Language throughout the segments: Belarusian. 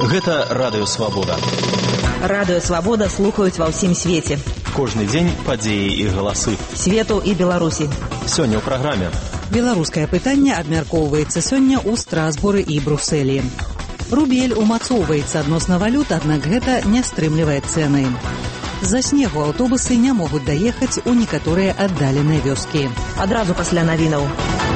Гэта Радыё Свабода. Радыё Свабода слухаюць ва ўсім свеце. Кожны дзень падзеі і галасы. Свету і Беларусі. Сёння ў праграме. Беларускае пытанне абмяркоўваецца сёння ў Страсбуры і Брусэлі. Рубель умацоўваецца адносна валют, аднак гэта не стрымлівае цэны. З-за снегу аўтобусы не могуць даехаць у некаторыя аддаленыя вёскі. Адразу пасля навінаў.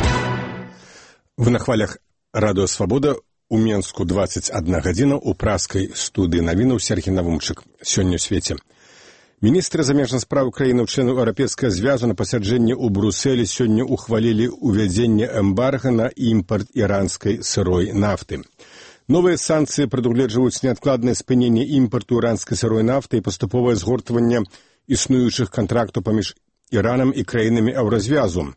Вы на хвалях Радыё Свабода. У Менску 21 гадзіна, у праскай студыі навінаў Сергій Навумчык. Сёння ў свеце. Міністры замежных спраў краінаў членаў Еўрапейскага звязу на пасяджэнні ў Брусэлі сёння ухвалілі ўвядзенне эмбарга на імпарт іранскай сырой нафты. Новыя санкцыі прадугледжваюць неадкладнае спыненне імпарту іранскай сырой нафты і паступовае згортванне існуючых кантрактаў паміж Іранам і краінамі Еўразвязу.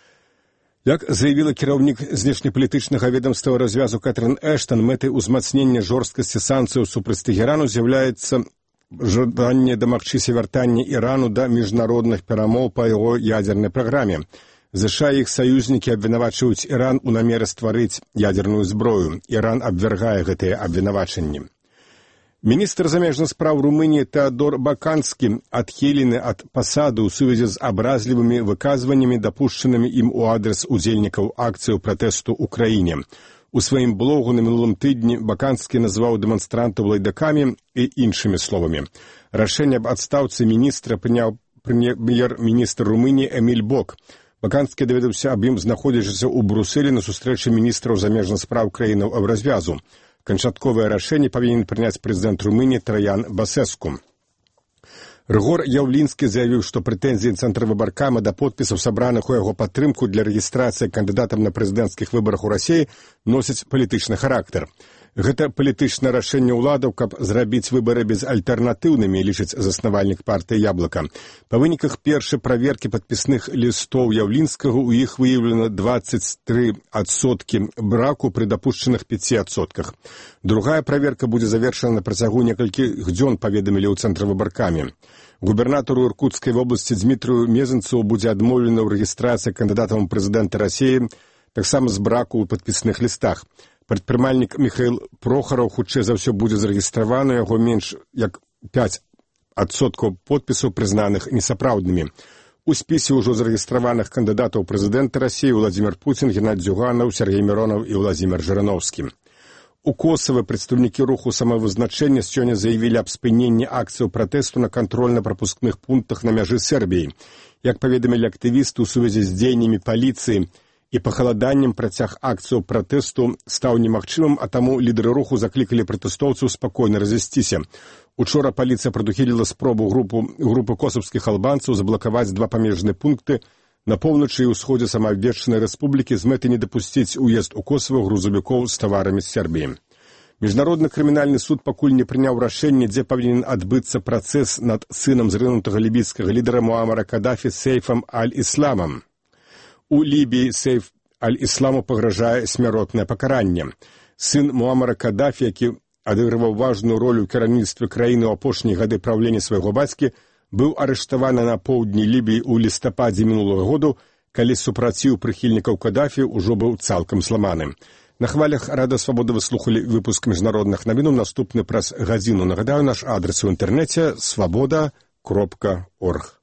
Як заявіла кіраўнік знешнепалітычнага ведамства развязу Кэтрын Эштон, мэтай узмацнення жорсткасці санкцыяў супраць Тэхерану з'яўляецца жаданне дамагчыся вяртання Ірану да міжнародных перамоў па яго ядзернай праграме. ЗША і іх саюзнікі абвінавачваюць Іран у намеры стварыць ядзерную зброю. Іран абвяргае гэтыя абвінавачанні. Міністр замежных спраў Румыніі Теодор Баканскі адхілены ад пасады ў сувязі з абразлівымі выказваннямі, дапушчанымі ім у адрас удзельнікаў акцыяў пратэсту ў краіне. У сваім блогу на мінулым тыдні Баканскі назваў дэманстрантаў лайдакамі і іншымі словамі. Рашэнне аб адстаўцы міністра прыняў прэм'ер-міністр Румыніі Эміль Бок. Баканскі даведаўся аб ім, знаходзячыся ў Брусэлі на сустрэчы міністраў замежных спраў краінаў Еўразвязу. Канчатковае рашэнне павінен прыняць прэзідэнт Румыніі Траян Басэску. Рыгор Яўлінскі заявіў, што прэтэнзіі цэнтра выбаркама да подпісаў, сабраных у яго падтрымку для рэгістрацыі кандыдатам на прэзідэнцкіх выбарах у Расіі, носяць палітычны характар. Гэта палітычнае рашэнне ўладаў, каб зрабіць выбары безальтэрнатыўнымі, лічыць заснавальнік партыі «Яблока». Па выніках першай праверкі падпісных лістоў Яўлінскага у іх выяўлена 23% браку пры дапушчаных 5%. Другая праверка будзе завершана на працягу некалькіх дзён, паведамілі ў цэнтры выбаркамі. Губернатару Іркутскай вобласці Дмітрыю Мезенцу будзе адмоўлена ў рэгістрацыі кандыдатам у прэзідэнта Расіі, таксама з браку ў падпісных лістах. Прадпрымальнік Міхаіл Прохараў хутчэй за ўсё будзе зарэгістраваны, яго менш як 5% подпісаў прызнаных несапраўднымі. У спісе ўжо зарэгістраваных кандыдатаў прэзідэнта Расіі Владзімір Пуцін, Геннадзь Зюганаў, Сергей Миронов і Владзімір Жырановскі. У Косава прадстаўнікі руху самавызначэння сёння заявілі аб спыненні акцыяў пратэсту на кантрольна-прапускных пунктах на мяжы Сербіі. Як паведамілі актывісты, у сувязі з дзеяннямі паліцыі і пахаладаннем працяг акцыяў пратэсту стаў немагчымым, а таму лідары руху заклікалі пратэстоўцаў спакойна разысціся. Учора паліцыя прадухіліла спробу групы косавскіх албанцаў заблакаваць два памежныя пункты на поўначы і ўсходзе самаабвешчанай рэспублікі з мэтай не дапусціць уезд у Косава грузавікоў з таварамі з Сербіі. Міжнародны крымінальны суд пакуль не прыняў рашэнне, дзе павінен адбыцца працэс над сынам зрынутага лібійскага лідара Муамара Кадафі Сейфам Аль-Ісламам. У Лібіі Сейф Аль-Ісламу пагражае смяротнае пакаранне. Сын Муамара Кадафі, які адыгрываў важную ролю ў кіраўніцтве краіны ў апошнія гады праўлення свайго бацькі, быў арыштаваны на поўдні Лібіі ў лістападзе мінулага году, калі супраціў прыхільнікаў Кадафі ўжо быў цалкам зламаны. На хвалях Радыё Свабода вы слухалі выпуск міжнародных навінаў, наступны праз гадзіну. Нагадаю, наш адрас у інтэрнэце свабода.орг.